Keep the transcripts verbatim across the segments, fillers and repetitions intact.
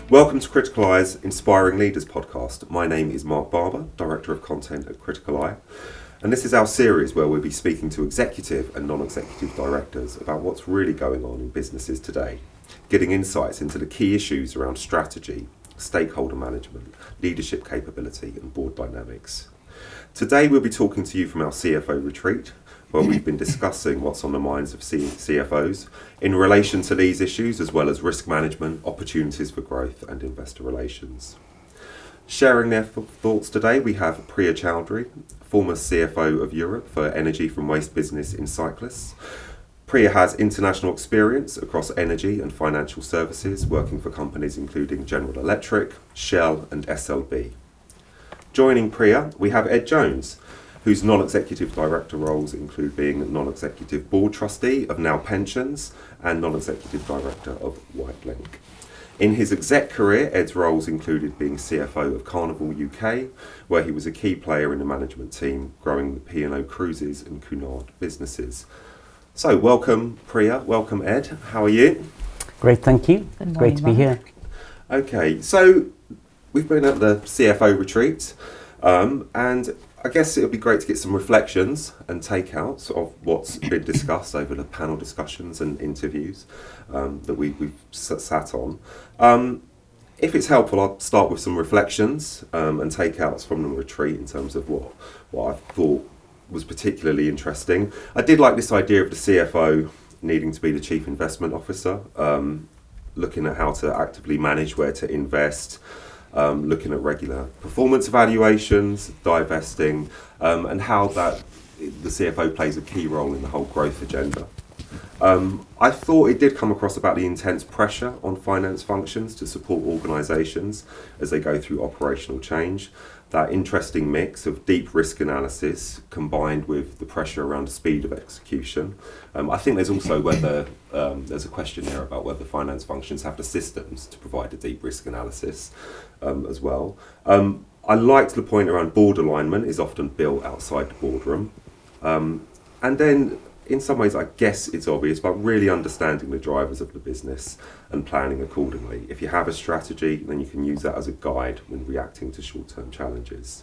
Welcome to Critical Eye's Inspiring Leaders podcast. My name is Mark Barber, Director of Content at Critical Eye, and this is our series where we'll be speaking to executive and non-executive directors about what's really going on in businesses today, getting insights into the key issues around strategy, stakeholder management, leadership capability and board dynamics. Today we'll be talking to you from our C F O retreat, where we've been discussing what's on the minds of C- CFOs in relation to these issues, as well as risk management, opportunities for growth and investor relations. Sharing their th- thoughts today, we have Priya Chowdhury, former C F O of Europe for energy from waste business in Cyclists. Priya has international experience across energy and financial services, working for companies including General Electric, Shell and S L B. Joining Priya, we have Ed Jones, whose non-executive director roles include being non-executive board trustee of Now Pensions and non-executive director of Whitelink. In his exec career, Ed's roles included being C F O of Carnival U K, where he was a key player in the management team, growing the P and O Cruises and Cunard businesses. So welcome Priya, welcome Ed, how are you? Great, thank you. Good morning, Great to be Mark. here. Okay, so we've been at the C F O retreat, um, and I guess it would be great to get some reflections and takeouts of what's been discussed over the panel discussions and interviews um, that we, we've s- sat on. Um, if it's helpful, I'll start with some reflections um, and takeouts from the retreat in terms of what, what I thought was particularly interesting. I did like this idea of the C F O needing to be the Chief Investment Officer, um, looking at how to actively manage where to invest, Um, looking at regular performance evaluations, divesting, um, and how that the C F O plays a key role in the whole growth agenda. Um, I thought it did come across about the intense pressure on finance functions to support organisations as they go through operational change. That interesting mix of deep risk analysis combined with the pressure around the speed of execution. Um, I think there's also whether um, there's a question there about whether finance functions have the systems to provide a deep risk analysis um, as well. Um, I liked the point around board alignment is often built outside the boardroom. Um, and then in some ways, I guess it's obvious, but really understanding the drivers of the business and planning accordingly. If you have a strategy, then you can use that as a guide when reacting to short-term challenges.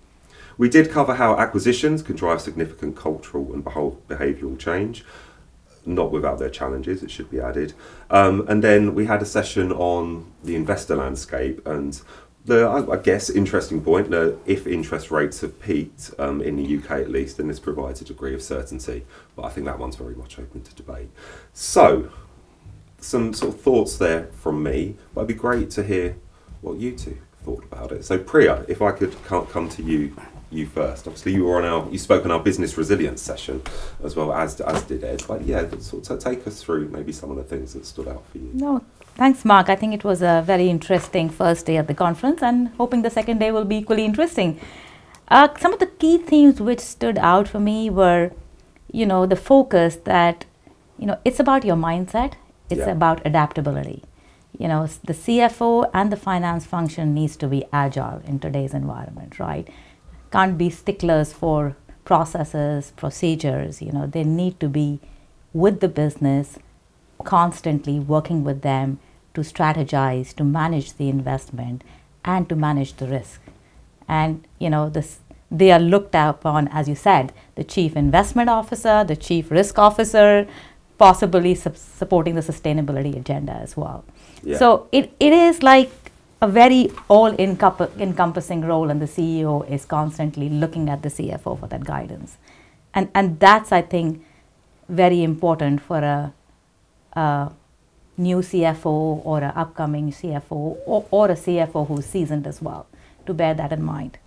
We did cover how acquisitions can drive significant cultural and behol- behavioural change, not without their challenges, it should be added. Um, and then we had a session on the investor landscape and the, I I guess, interesting point that if interest rates have peaked, um, in the U K at least, then this provides a degree of certainty. But I think that one's very much open to debate. So, some sort of thoughts there from me, but it'd be great to hear what you two thought about it. So Priya, if I could come come to you you first. Obviously you were on our, you spoke on our business resilience session as well as as did Ed. But yeah, sort of take us through maybe some of the things that stood out for you. No, thanks, Mark. I think it was a very interesting first day at the conference, and hoping the second day will be equally interesting. Uh, some of the key themes which stood out for me were, you know, the focus that, you know, it's about your mindset. It's Yeah. about adaptability. You know, s- the C F O and the finance function needs to be agile in today's environment, right? Can't be sticklers for processes, procedures. You know, they need to be with the business, constantly working with them to strategize, to manage the investment, and to manage the risk. And you know, this they are looked upon, as you said, the chief investment officer, the chief risk officer, possibly sup- supporting the sustainability agenda as well. Yeah. So it, it is like a very all encomp- encompassing role, and the C E O is constantly looking at the C F O for that guidance. And and that's, I think, very important for a, a new C F O or an upcoming C F O or, or a C F O who's seasoned as well, to bear that in mind.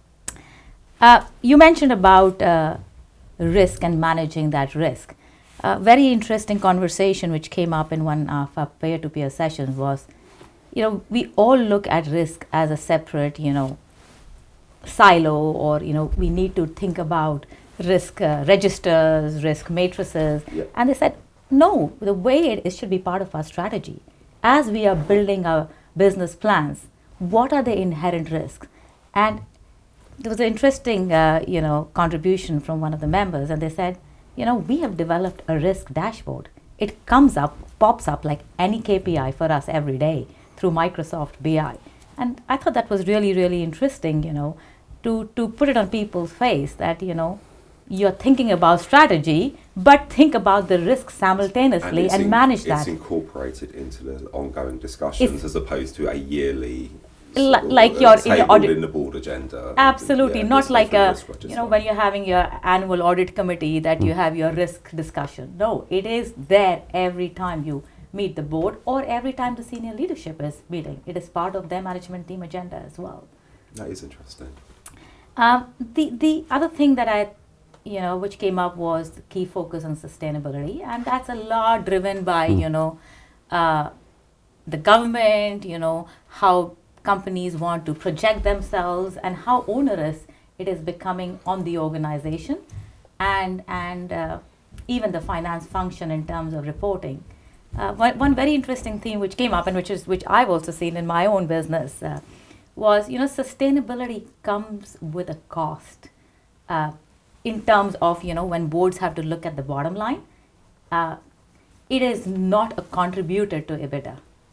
Uh, you mentioned about uh, risk and managing that risk. A very interesting conversation which came up in one of our peer-to-peer sessions was, you know, we all look at risk as a separate, you know, silo, or, you know, we need to think about risk uh, registers, risk matrices. Yeah. And they said, no, the way it is should be part of our strategy. As we are building our business plans, what are the inherent risks? And there was an interesting, uh, you know, contribution from one of the members, and they said, you know, we have developed a risk dashboard. It comes up, pops up like any K P I for us every day. through Microsoft B I. And I thought that was really, really interesting, you know, to, to put it on people's face that, you know, you're thinking about strategy, but think about the risks simultaneously and, and in, manage it's that. It's incorporated into the ongoing discussions It's, as opposed to a yearly L- sort of, like uh, your in table your audit, in the board agenda. absolutely, Yeah, not like a, you know, when you're having your annual audit committee that mm. you have your risk discussion. No, it is there every time you meet the board or every time the senior leadership is meeting. It is part of their management team agenda as well. That is interesting. Um, the, the other thing that I, you know, which came up was the key focus on sustainability, and that's a lot driven by, mm. you know, uh, the government, you know, how companies want to project themselves and how onerous it is becoming on the organization and, and uh, even the finance function in terms of reporting. Uh, one, one very interesting theme which came up and which is which I've also seen in my own business uh, was, you know, sustainability comes with a cost uh, in terms of, you know, when boards have to look at the bottom line. Uh, it is not a contributor to EBITDA.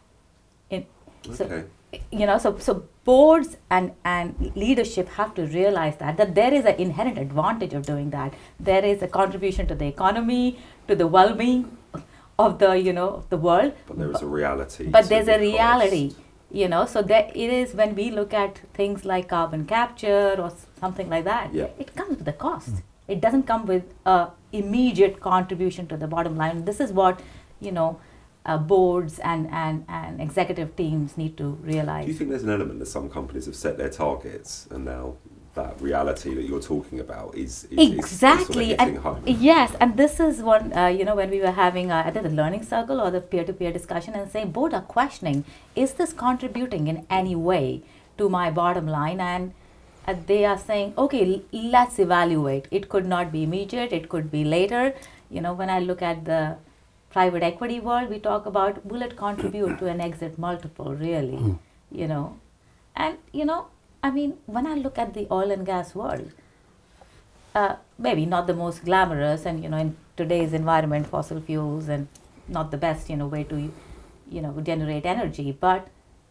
In, so, okay. You know, so so boards and, and leadership have to realize that that there is an inherent advantage of doing that. There is a contribution to the economy, to the well-being of the, you know, of the world. But there is a reality. But there's the a reality, cost. you know. So there it is when we look at things like carbon capture or something like that. Yeah. It comes with a cost. Mm. It doesn't come with a immediate contribution to the bottom line. This is what, you know, Uh, boards and, and, and executive teams need to realize. Do you think there's an element that some companies have set their targets and now that reality that you're talking about is, is exactly is, is sort of hitting home? Yes, and this is one, uh, you know, when we were having uh, either the learning circle or the peer-to-peer discussion and saying, board are questioning, is this contributing in any way to my bottom line? And uh, they are saying, okay, l- let's evaluate. It could not be immediate, it could be later. You know, when I look at the private equity world, we talk about, will it contribute to an exit multiple, really, mm. you know? And, you know, I mean, when I look at the oil and gas world, uh, maybe not the most glamorous and, you know, in today's environment, fossil fuels and not the best, you know, way to, you know, generate energy, but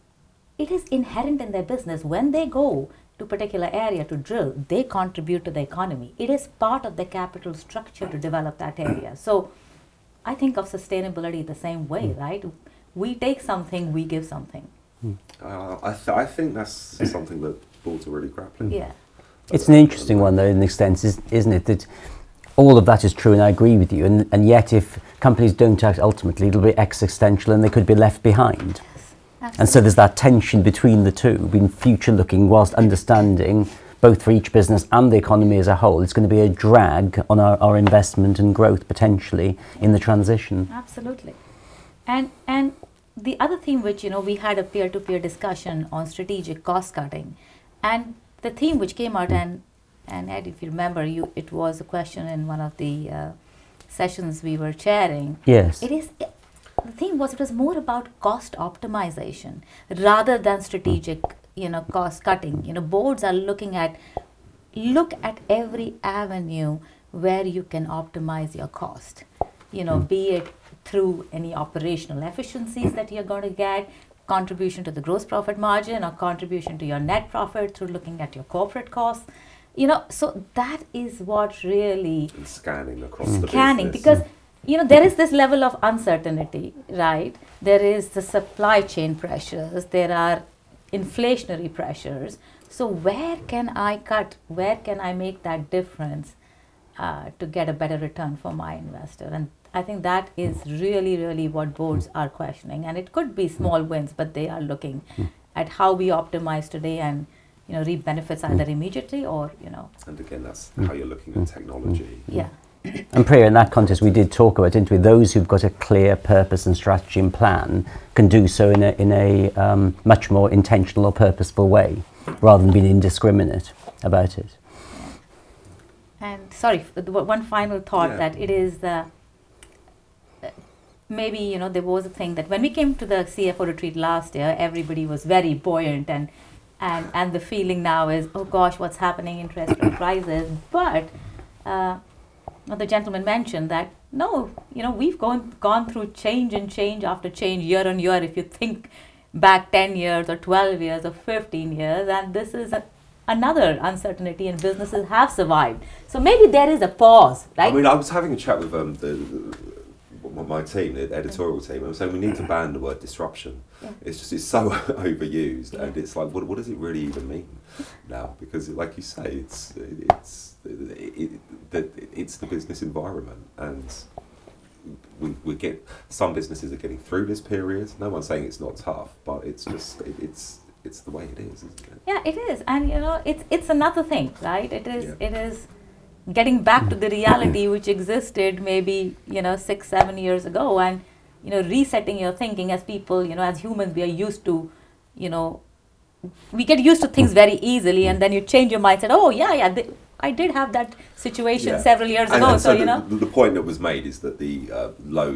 it is inherent in their business. When they go to a particular area to drill, they contribute to the economy. It is part of the capital structure to develop that area. So I think of sustainability the same way, mm. right? We take something, we give something. Mm. Uh, I, th- I think that's something that boards are really grappling with. Yeah. It's an interesting one, though, in an extent, is, isn't it? That all of that is true, and I agree with you. And, and yet, if companies don't act, ultimately, it'll be existential and they could be left behind. Yes, and so there's that tension between the two, being future-looking whilst understanding both for each business and the economy as a whole, it's going to be a drag on our, our investment and growth potentially in the transition. Absolutely. And and the other theme which, you know, we had a peer-to-peer discussion on strategic cost cutting. And the theme which came out, and, and Ed, if you remember, you it was a question in one of the uh, sessions we were chairing. Yes. It is, it, the theme was, it was more about cost optimization rather than strategic you know, cost cutting. You know, boards are looking at, look at every avenue where you can optimize your cost. You know, mm. be it through any operational efficiencies that you're going to get, contribution to the gross profit margin or contribution to your net profit through looking at your corporate costs. You know, so that is what really... And scanning across mm. the Scanning, business. because, you know, there is this level of uncertainty, right? There is the supply chain pressures, there are inflationary pressures. So where can I cut? Where can I make that difference uh, to get a better return for my investor? And I think that is really, really what boards are questioning. And it could be small wins, but they are looking at how we optimize today and, you know, reap benefits either immediately or, you know. And again, that's how you're looking at technology. Yeah. And Priya, in that context, we did talk about, didn't we? Those who've got a clear purpose and strategy and plan can do so in a in a um, much more intentional or purposeful way, rather than being indiscriminate about it. Yeah. And sorry, the one final thought yeah. that it is the uh, maybe you know there was a thing that when we came to the C F O retreat last year, everybody was very buoyant and and and the feeling now is, oh gosh, what's happening? Interest rate rises, but. Uh, The gentleman mentioned that, no, you know, we've gone gone through change and change after change year on year. If you think back ten years or twelve years or fifteen years, and this is a, another uncertainty, and businesses have survived. So maybe there is a pause, right? I mean, I was having a chat with um, the, the, my team, the editorial team, and I was saying we need to ban the word disruption. Yeah. It's just, it's so overused, Yeah. and it's like, what, what does it really even mean now? Because, like you say, it's it's it, it, it's the business environment, and we we get some businesses are getting through this period. No one's saying it's not tough, but it's just it, it's it's the way it is, isn't it? Yeah, it is, and you know, it's it's another thing, right? It is Yeah. it is getting back to the reality which existed maybe you know six seven years ago, and you know resetting your thinking. As people, you know, as humans, we are used to, you know, we get used to things very easily, and then you change your mindset. Oh yeah, yeah. Th- I did have that situation Yeah. several years And, ago, and so, the, you know. the point that was made is that the uh, low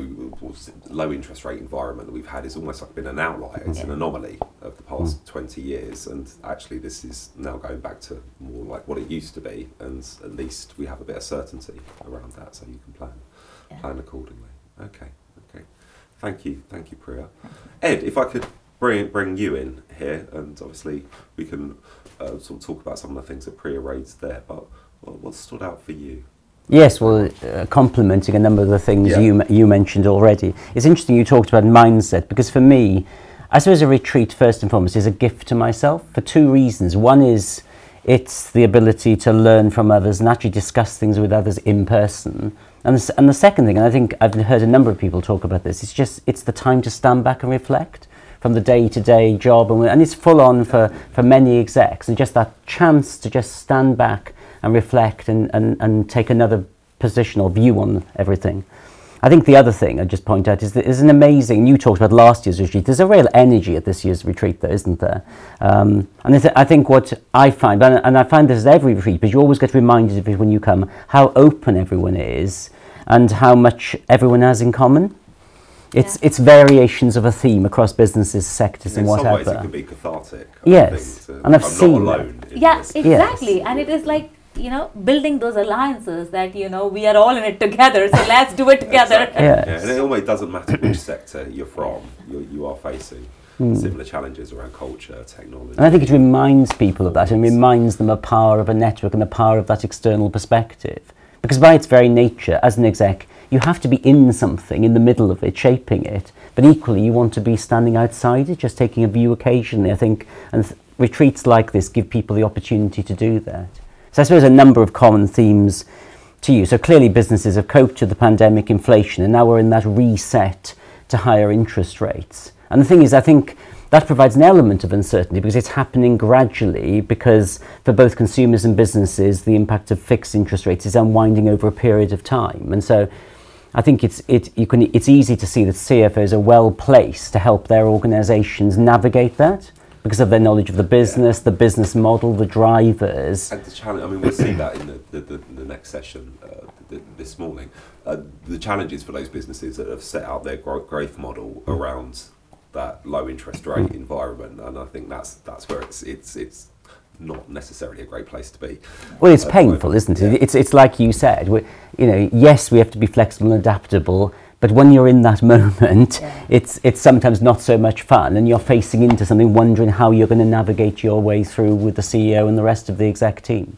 low interest rate environment that we've had is almost like been an outlier. It's an anomaly of the past twenty years, and actually this is now going back to more like what it used to be, and at least we have a bit of certainty around that, so you can plan Yeah. plan accordingly. Okay, okay. Thank you, thank you, Priya. Ed, if I could bring bring you in here, and obviously we can uh, sort of talk about some of the things that Priya raised there, but what, what stood out for you? Yes, well, uh, complementing a number of the things Yeah. you you mentioned already. It's interesting you talked about mindset, because for me, I suppose a retreat, first and foremost, is a gift to myself for two reasons. One is it's the ability to learn from others and actually discuss things with others in person. And the, s- and the second thing, and I think I've heard a number of people talk about this, it's just, it's the time to stand back and reflect from the day-to-day job, and, and it's full on for, for many execs, and just that chance to just stand back and reflect and, and, and take another position or view on everything. I think the other thing I'd just point out is that there's an amazing, you talked about last year's retreat, there's a real energy at this year's retreat there, isn't there? Um, and I, th- I think what I find, and, and I find this at every retreat, but you always get reminded of it when you come, how open everyone is and how much everyone has in common. It's Yeah. it's variations of a theme across businesses, sectors, In and some ways, it whatever. can be cathartic. I Yes, think, to- and I've I'm seen not that. alone. in Yeah, this. exactly. And it is like, you know, building those alliances that, you know, we are all in it together, so let's do it together. Exactly. Yes. Yeah, and it almost doesn't matter which sector you're from. You you are facing similar challenges around culture, technology. And I think it reminds people of that and reminds them of the power of a network and the power of that external perspective. Because by its very nature, as an exec, you have to be in something, in the middle of it, shaping it. But equally, you want to be standing outside it, just taking a view occasionally, I think. And th- retreats like this give people the opportunity to do that. So I suppose a number of common themes to you. So clearly businesses have coped with the pandemic, inflation, and now we're in that reset to higher interest rates. And the thing is, I think that provides an element of uncertainty because it's happening gradually, because for both consumers and businesses, the impact of fixed interest rates is unwinding over a period of time. And so I think it's it you can it's easy to see that C F Os are well placed to help their organisations navigate that because of their knowledge of the business, yeah. the business model, the drivers. And the challenge, I mean, we'll see that in the, the, the, the next session uh, th- this morning. Uh, the challenges for those businesses that have set out their growth, growth model around that low interest rate environment, and I think that's that's where it's it's it's not necessarily a great place to be. Well, it's uh, painful, isn't it? Yeah. It's it's like you said. We, you know, yes, we have to be flexible and adaptable, but when you're in that moment, yeah. it's it's sometimes not so much fun, and you're facing into something, wondering how you're going to navigate your way through with the C E O and the rest of the exec team.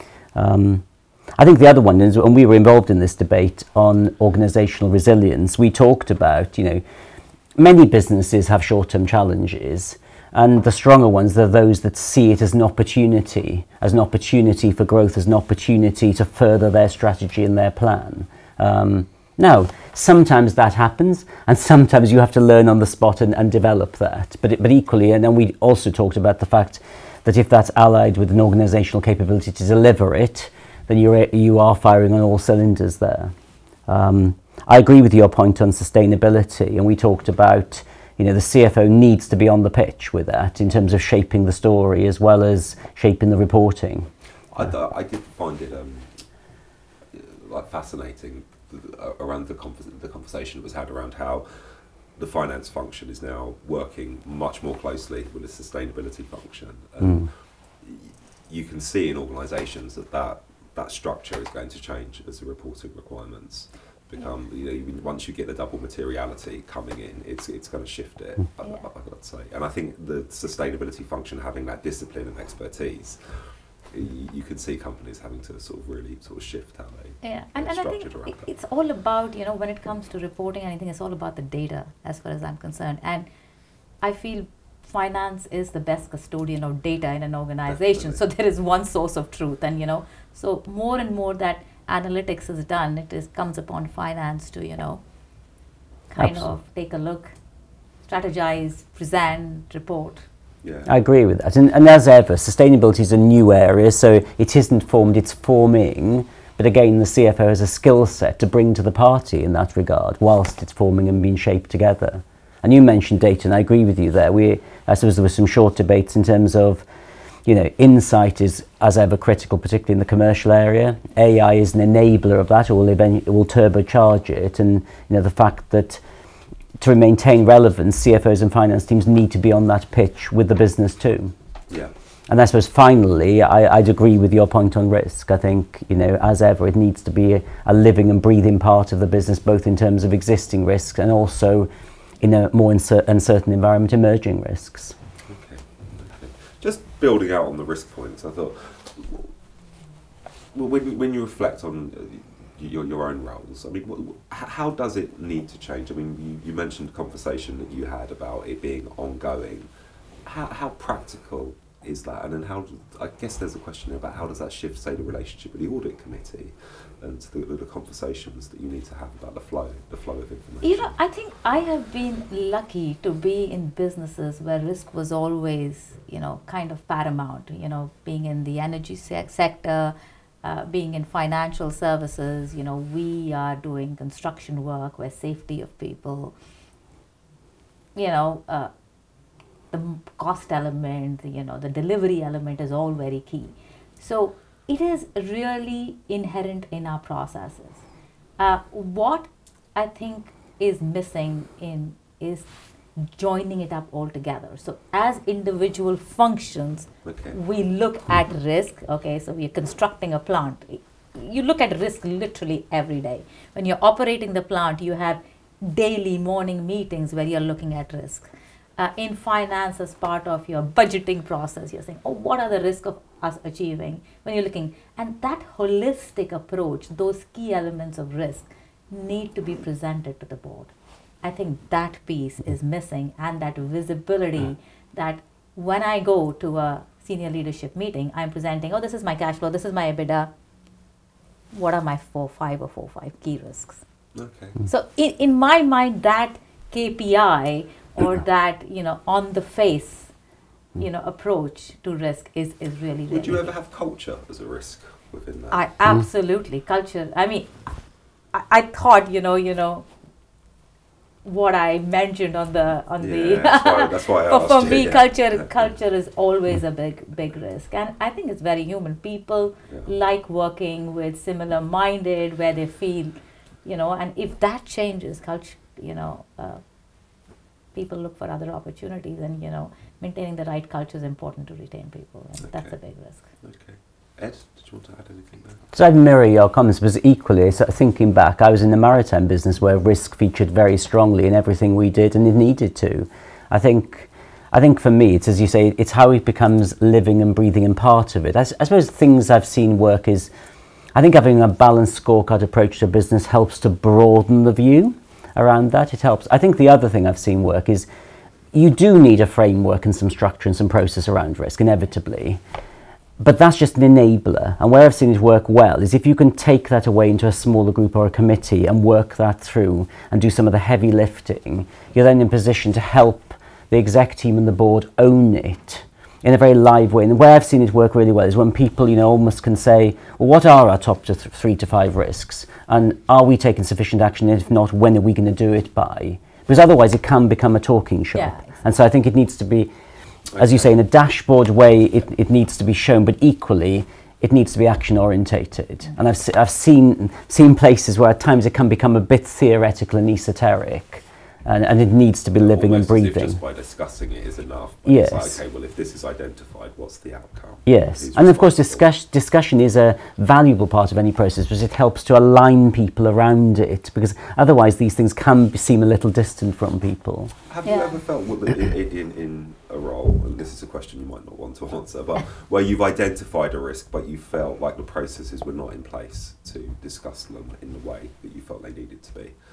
Um, I think the other one is, when we were involved in this debate on organisational resilience, we talked about, you know, many businesses have short-term challenges, and the stronger ones are those that see it as an opportunity, as an opportunity for growth, as an opportunity to further their strategy and their plan. Um, now, sometimes that happens, and sometimes you have to learn on the spot and, and develop that. But, it, but equally, and then we also talked about the fact that if that's allied with an organisational capability to deliver it, then you're, you are firing on all cylinders there. Um, I agree with your point on sustainability, and we talked about, you know, the C F O needs to be on the pitch with that in terms of shaping the story as well as shaping the reporting. I, I did find it um, like fascinating around the, conf- the conversation that was had around how the finance function is now working much more closely with the sustainability function. And Mm. you can see in organisations that, that that structure is going to change as the reporting requirements become, you know, even once you get the double materiality coming in, it's it's going to shift it, Yeah. I, I'd say. And I think the sustainability function, having that discipline and expertise, you, you could see companies having to sort of really sort of shift how they Yeah, and, and I think structured around it, that. it's all about, you know, when it comes to reporting anything, it's all about the data as far as I'm concerned. And I feel finance is the best custodian of data in an organization. Definitely. So there is one source of truth, and you know, so more and more that analytics is done, it is comes upon finance to, you know, kind Absolutely. of take a look, strategize, present, report. Yeah. I agree with that. And, and as ever, sustainability is a new area, so it isn't formed, it's forming. But again, the C F O has a skill set to bring to the party in that regard, whilst it's forming and being shaped together. And you mentioned data, and I agree with you there. We, I suppose there were some short debates in terms of, you know, insight is as ever critical, particularly in the commercial area. A I is an enabler of that, or will, event, it will turbocharge it. And, you know, the fact that to maintain relevance, C F Os and finance teams need to be on that pitch with the business too. Yeah. And I suppose finally, I, I'd agree with your point on risk. I think, you know, as ever, it needs to be a, a living and breathing part of the business, both in terms of existing risks and also in a more uncer- uncertain environment, emerging risks. Okay. Okay. Just building out on the risk points, I thought, well, when when you reflect on uh, your your own roles, I mean, what, how does it need to change? I mean, you, you mentioned a conversation that you had about it being ongoing. How how practical is that? And then how, do, I guess there's a question about how does that shift, say, the relationship with the audit committee and the, the conversations that you need to have about the flow, the flow of information. You know, I think I have been lucky to be in businesses where risk was always, you know, kind of paramount. You know, being in the energy se- sector, uh, being in financial services, you know, we are doing construction work where safety of people, you know, uh, the m- cost element, you know, the delivery element is all very key. So it is really inherent in our processes. Uh, what I think is missing in is joining it up all together. So as individual functions, Okay. we look at risk. Okay, so we are constructing a plant. You look at risk literally every day. When you're operating the plant, you have daily morning meetings where you're looking at risk. Uh, in finance, as part of your budgeting process, you're saying, oh, what are the risks of us achieving? When you're looking, and that holistic approach, those key elements of risk need to be presented to the board. I think that piece is missing, and that visibility that when I go to a senior leadership meeting, I'm presenting, oh, this is my cash flow, this is my EBITDA. What are my four, five or four, five key risks? Okay. So in, in my mind, that K P I or that, you know, on the face, you know, approach to risk is, is really, really Would you key. ever have culture as a risk within that? I absolutely culture. I mean, I, I thought, you know, you know, what I mentioned on the on the. Yeah, that's why- that's why I for, for asked you, me, yeah. culture Yeah. culture is always a big big risk, and I think it's very human. People Yeah. like working with similar minded, where they feel, you know, and if that changes, culture, you know. Uh, people look for other opportunities, and you know, maintaining the right culture is important to retain people, and that's a Okay. big risk. Okay. Ed, did you want to add anything there? So I'd mirror your comments, because equally, sort of thinking back, I was in the maritime business where risk featured very strongly in everything we did, and it needed to. I think, I think for me, it's as you say, it's how it becomes living and breathing and part of it. I, s- I suppose things I've seen work is, I think having a balanced scorecard approach to business helps to broaden the view around that. It helps. I think the other thing I've seen work is you do need a framework and some structure and some process around risk, inevitably. But that's just an enabler. And where I've seen it work well is if you can take that away into a smaller group or a committee and work that through and do some of the heavy lifting, you're then in position to help the exec team and the board own it in a very live way. And where I've seen it work really well is when people, you know, almost can say, well, what are our top to th- three to five risks? And are we taking sufficient action? And if not, when are we going to do it by? Because otherwise it can become a talking shop. Yeah, exactly. And so I think it needs to be, as you say, in a dashboard way, it, it needs to be shown, but equally, it needs to be action orientated. And I've, se- I've seen, seen places where at times it can become a bit theoretical and esoteric. And, and it needs to be living Almost and as if breathing. just by discussing it is enough. But Yes. It's like, okay, well, if this is identified, what's the outcome? Yes, Who's and of course responsible? discuss, discussion is a valuable part of any process because it helps to align people around it, because otherwise these things can be, seem a little distant from people. Have Yeah. you ever felt with the, in, in, in a role, and this is a question you might not want to answer, but where you've identified a risk but you felt like the processes were not in place to discuss them in the way that you felt they needed to be?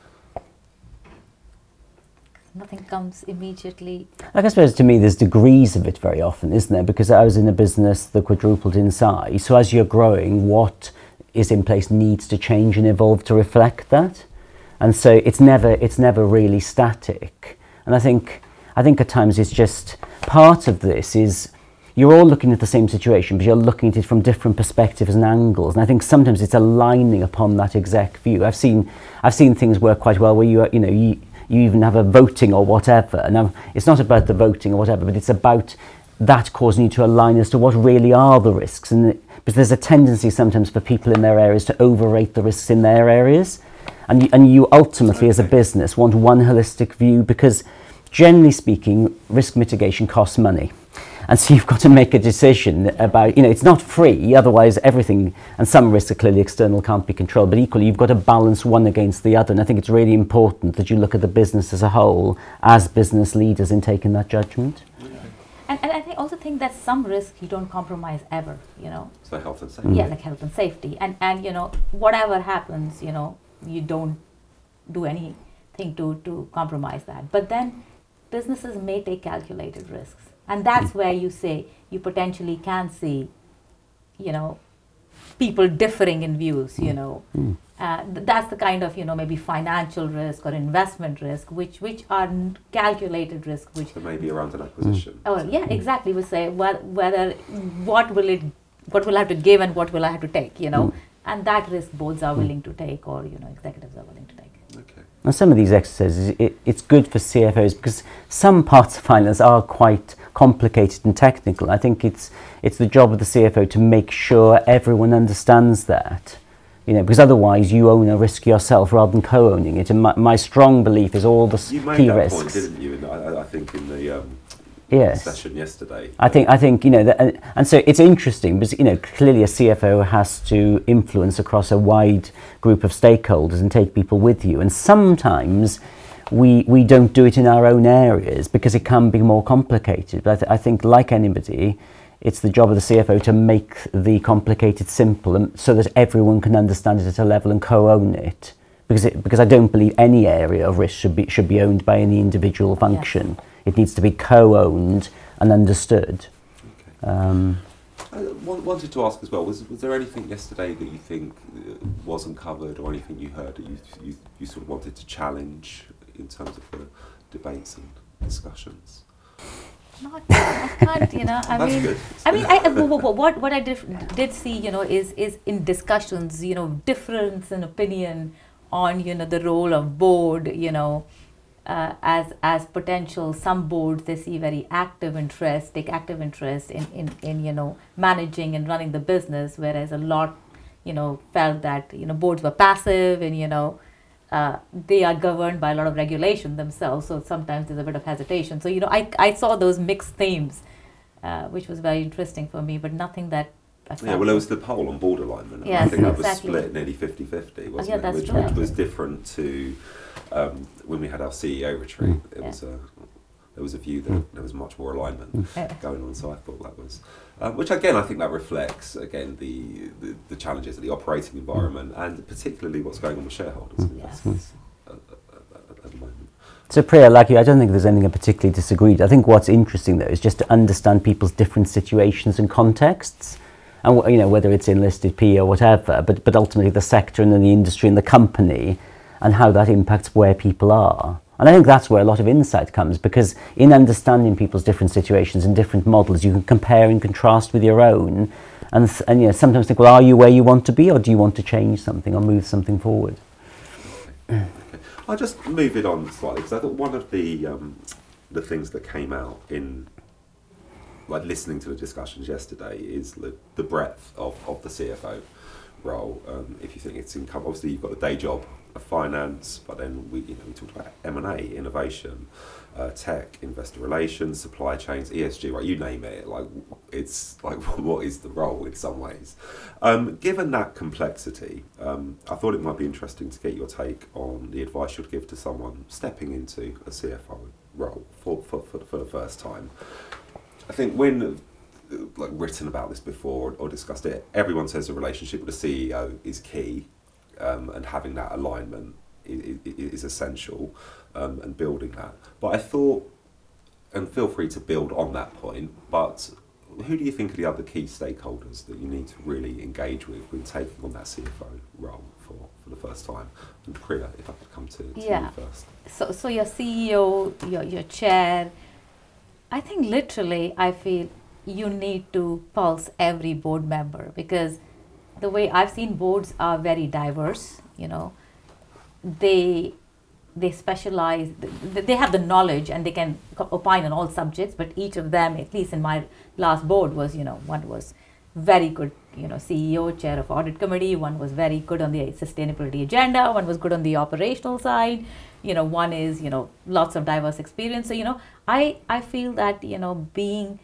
Nothing comes immediately. Like I suppose to me there's degrees of it very often, isn't there? Because I was in a business that quadrupled in size, so as you're growing, what is in place needs to change and evolve to reflect that. And so it's never it's never really static. And I think I think at times it's just part of this is you're all looking at the same situation, but you're looking at it from different perspectives and angles. And I think sometimes it's aligning upon that exec view. I've seen I've seen things work quite well where you you know you you even have a voting or whatever. Now, it's not about the voting or whatever, but it's about that causing you to align as to what really are the risks. And it, because there's a tendency sometimes for people in their areas to overrate the risks in their areas. And you, and you ultimately, as a business, want one holistic view because, generally speaking, risk mitigation costs money. And so you've got to make a decision about, you know, it's not free, otherwise everything, and some risks are clearly external, can't be controlled, but equally you've got to balance one against the other. And I think it's really important that you look at the business as a whole as business leaders in taking that judgment. And, and I think also think that some risk you don't compromise ever, you know. So health and safety. Yeah, like health and safety. And, and you know, whatever happens, you know, you don't do anything to, to compromise that. But then businesses may take calculated risks. And that's where you say you potentially can see, you know, people differing in views, you know. Mm. Uh, th- that's the kind of, you know, maybe financial risk or investment risk, which which are n- calculated risk, which... So maybe around an acquisition. Oh, yeah, exactly. We say wh- whether, what will it, what will I have to give and what will I have to take, you know. Mm. And that risk boards are willing to take, or, you know, executives are willing to take. Okay. And some of these exercises, it, it's good for C F Os because some parts of finance are quite complicated and technical. I think it's it's the job of the C F O to make sure everyone understands that, you know, because otherwise you own a risk yourself rather than co-owning it. And my, my strong belief is all the s- You made key that risks. point, didn't you? In, I, I think in the um, Yes. session yesterday. I think I think you know, that, and, and so it's interesting because you know clearly a C F O has to influence across a wide group of stakeholders and take people with you, and sometimes we we don't do it in our own areas because it can be more complicated. But I, th- I think, like anybody, it's the job of the C F O to make the complicated simple, and so that everyone can understand it at a level and co-own it. Because it, because I don't believe any area of risk should be should be owned by any individual function. Yes. It needs to be co-owned and understood. Okay. Um, I wa- wanted to ask as well, was was there anything yesterday that you think uh, wasn't covered, or anything you heard that you, you, you sort of wanted to challenge in terms of the debates and discussions? Not, I can't, you know, I That's mean, good. I mean, I, w- w- what what I did, did see, you know, is is in discussions, you know, difference in opinion on, you know, the role of board, you know, uh, as as potential. Some boards, they see very active interest, take active interest in, in, in, you know, managing and running the business, whereas a lot, you know, felt that, you know, boards were passive and, you know, uh, they are governed by a lot of regulation themselves. So sometimes there's a bit of hesitation. So, you know, I, I saw those mixed themes, uh, which was very interesting for me, but nothing that I Yeah, felt well, there was the poll on board alignment, and I Yes, think that exactly. was split nearly fifty-fifty, wasn't yeah, it? that's Which, true. which was different to um, when we had our C E O retreat. It Yeah. was a, there was a view that there was much more alignment Yeah. going on, so I thought that was, um, which again I think that reflects again the, the, the challenges of the operating environment and particularly what's going on with shareholders and Yes. investors at, at, at the moment. So Priya, like you, I don't think there's anything I particularly disagreed. I think what's interesting though is just to understand people's different situations and contexts, and wh- you know whether it's in listed P E or whatever, but but ultimately the sector and then the industry and the company, and how that impacts where people are. And I think that's where a lot of insight comes, because in understanding people's different situations and different models, you can compare and contrast with your own, and th- and you know sometimes think, well, are you where you want to be, or do you want to change something or move something forward? Okay. I'll just move it on slightly because I thought one of the um, the things that came out in like listening to the discussions yesterday is the, the breadth of, of the C F O role. Um, if you think it's income, obviously you've got the day job of finance, but then we, you know, we talked about M and A, innovation, uh, tech, investor relations, supply chains, E S G, right? You name it. Like it's like what is the role in some ways? Um, given that complexity, um, I thought it might be interesting to get your take on the advice you'd give to someone stepping into a C F O role for for, for, for the first time. I think when like written about this before or discussed it, everyone says the relationship with the C E O is key, um, and having that alignment is, is essential, um, and building that. But I thought, and feel free to build on that point, but who do you think are the other key stakeholders that you need to really engage with when taking on that C F O role for, for the first time? And Priya, if I could come to, to Yeah. you first. So, so your C E O, your your chair, I think literally, I feel you need to pulse every board member, because the way I've seen boards are very diverse. You know, they they specialize, th- they have the knowledge and they can co- opine on all subjects. But each of them, at least in my last board, was, you know, one was very good, you know, C E O, chair of audit committee. One was very good on the sustainability agenda. One was good on the operational side. You know, one is, you know, lots of diverse experience. So, you know, I, I feel that, you know, being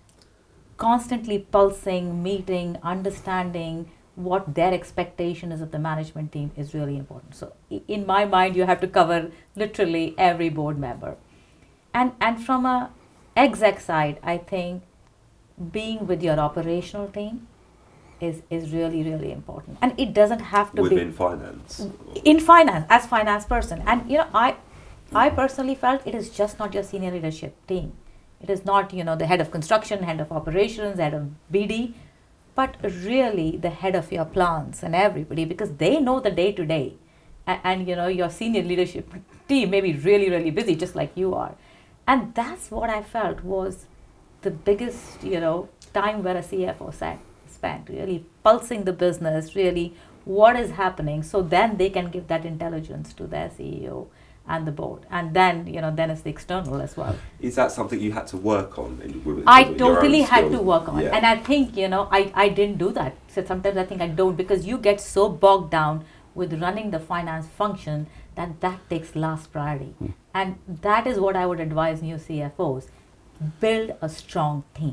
constantly pulsing, meeting, understanding what their expectation is of the management team is really important. So i- in my mind, you have to cover literally every board member. And, and from a exec side, I think being with your operational team is, is really, really important. And it doesn't have to Within be finance? in finance, as finance person. And you know, I I personally felt it is just not your senior leadership team. It is not, you know, the head of construction, head of operations, head of B D, but really the head of your plants and everybody, because they know the day to day. And, and you know, your senior leadership team may be really, really busy, just like you are. And that's what I felt was the biggest, you know, time where a C F O sat, spent, really pulsing the business, really what is happening, so then they can give that intelligence to their C E O and the board. And then, you know, then it's the external as well. Is that something you had to work on? In, with, I with your own totally had skills? to work on it. Yeah. And I think, you know, I, I didn't do that. So sometimes I think I don't, because you get so bogged down with running the finance function that that takes last priority. Mm. And that is what I would advise new C F Os. Build a strong team.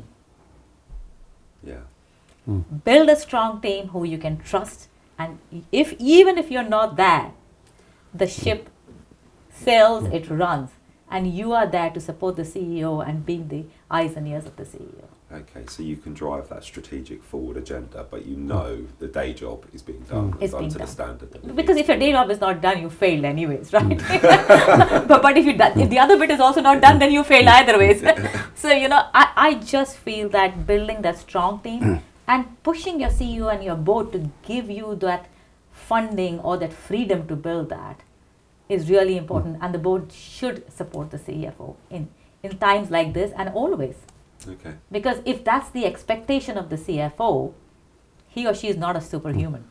Yeah. Build a strong team who you can trust. And if even if you're not there, the ship sails, it runs. And you are there to support the C E O and being the eyes and ears of the C E O. Okay, so you can drive that strategic forward agenda, but you know the day job is being done, It's done being to done. the standard. that it Because needs if your to be. day job is not done, you failed anyways, right? but but if you do, if the other bit is also not done, then you failed either ways. So you know, I, I just feel that building that strong team and pushing your C E O and your board to give you that funding or that freedom to build that is really important. And the board should support the C F O in in times like this and always. Okay. Because if that's the expectation of the C F O, he or she is not a superhuman.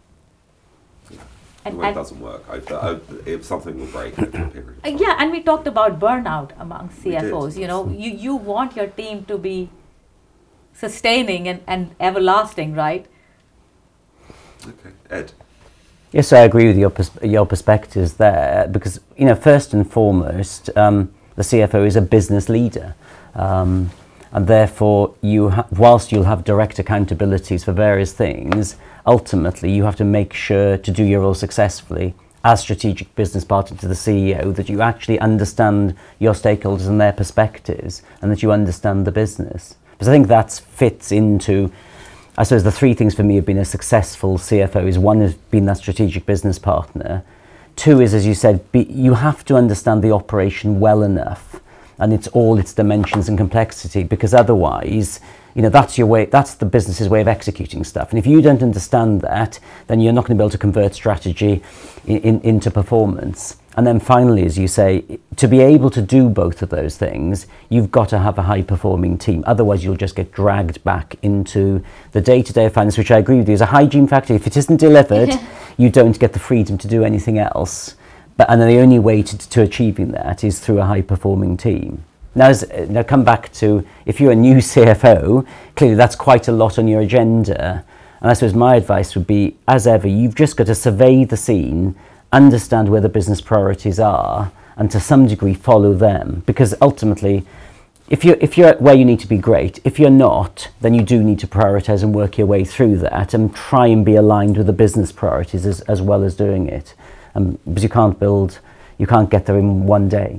The way it doesn't work. I, I, if something will break over a period of Uh, time. yeah, and we talked about burnout among We C F Os. did. You know, you, you want your team to be sustaining and, and everlasting, right? Okay. Ed. Yes, I agree with your pers- your perspectives there, because you know, first and foremost, um, the C F O is a business leader, um, and therefore, you ha- whilst you'll have direct accountabilities for various things, ultimately you have to make sure to do your role successfully as strategic business partner to the C E O, that you actually understand your stakeholders and their perspectives, and that you understand the business. Because I think that fits into, I suppose, the three things for me have been a successful C F O is, one is being that strategic business partner. Two is, as you said, be, you have to understand the operation well enough and it's all its dimensions and complexity, because otherwise, you know, that's your way, that's the business's way of executing stuff. And if you don't understand that, then you're not going to be able to convert strategy in, in, into performance. And then finally, as you say, to be able to do both of those things, you've got to have a high-performing team. Otherwise, you'll just get dragged back into the day-to-day of finance, which I agree with you is a hygiene factor. If it isn't delivered, you don't get the freedom to do anything else. But and then the only way to, to achieving that is through a high-performing team. Now, as, now, come back to, if you're a new C F O, clearly that's quite a lot on your agenda. And I suppose my advice would be, as ever, you've just got to survey the scene, understand where the business priorities are, and to some degree follow them. Because ultimately, if you're, if you're where you need to be, great. If you're not, then you do need to prioritise and work your way through that and try and be aligned with the business priorities as, as well as doing it. Um, because you can't build, you can't get there in one day.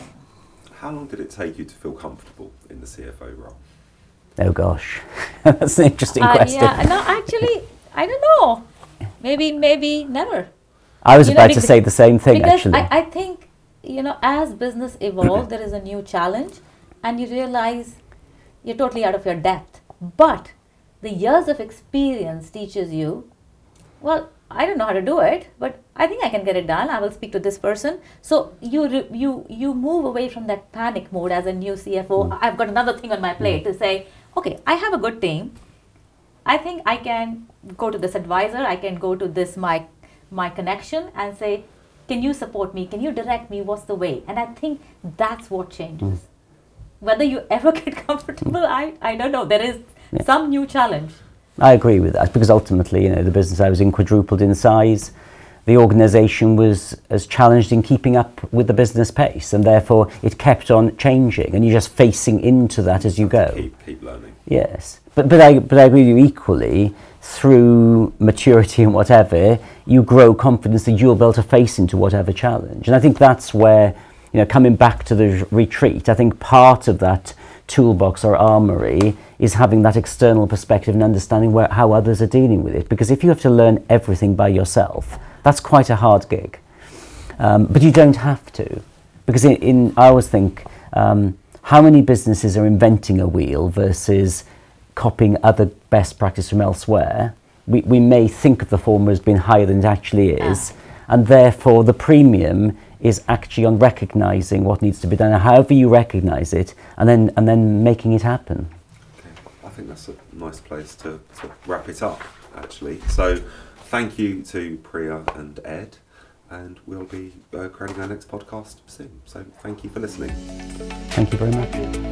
How long did it take you to feel comfortable in the C F O role? Oh gosh, that's an interesting Uh, question. yeah, no, actually, I don't know. Maybe, maybe never. I was You know, about to because- say the same thing, because actually. I, I think, you know, as business evolves, there is a new challenge, and you realize you're totally out of your depth. But the years of experience teaches you, well, I don't know how to do it, but I think I can get it done. I will speak to this person. So you re- you you move away from that panic mode as a new C F O. Mm. I've got another thing on my plate to say, okay, I have a good team. I think I can go to this advisor. I can go to this my my connection and say, can you support me? Can you direct me? What's the way? And I think that's what changes. Mm. Whether you ever get comfortable, I, I don't know. There is Yeah. some new challenge. I agree with that, because ultimately, you know, the business I was in quadrupled in size. The organisation was as challenged in keeping up with the business pace, and therefore it kept on changing, and you're just facing into that as you go. Keep, keep learning. Yes, but but I but I agree with you equally. Through maturity and whatever, you grow confidence that you'll be able to face into whatever challenge, and I think that's where, you know, coming back to the retreat, I think part of that toolbox or armory is having that external perspective and understanding where, how others are dealing with it. Because if you have to learn everything by yourself, that's quite a hard gig. Um, but you don't have to. Because in, in I always think, um, how many businesses are inventing a wheel versus copying other best practice from elsewhere? We, we may think of the former as being higher than it actually is. Ah. And therefore the premium is actually on recognising what needs to be done, however you recognise it, and then and then making it happen. Okay. I think that's a nice place to, to wrap it up, actually. So thank you to Priya and Ed, and we'll be uh, creating our next podcast soon. So thank you for listening. Thank you very much.